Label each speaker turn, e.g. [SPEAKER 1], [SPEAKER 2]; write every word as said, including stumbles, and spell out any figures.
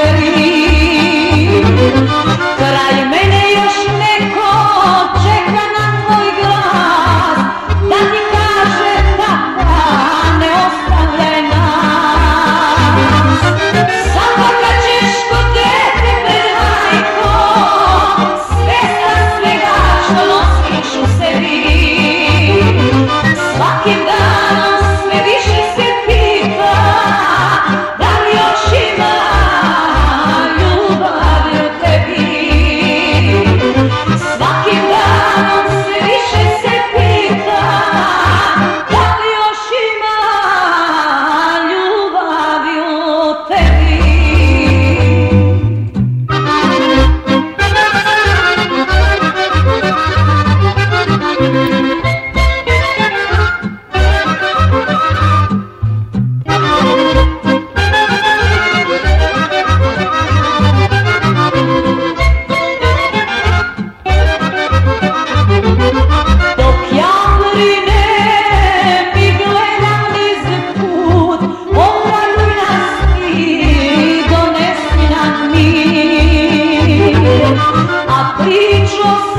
[SPEAKER 1] veri. Kraj mene još neko čeka na tvoj glas, da ti kaže tata ne ostavljaj nas. Zaplakat ćeš ko dete pred majkom, svjesna svega što nosiš u sebi. Svakim danom sve više se pita da li još ima ljubavi u tebi. Svakim danom sve više se pita da li još ima ljubavi u tebi. Dok ja brinem i gledam niz put, obraduj nas ti, donesi nam mir. A priču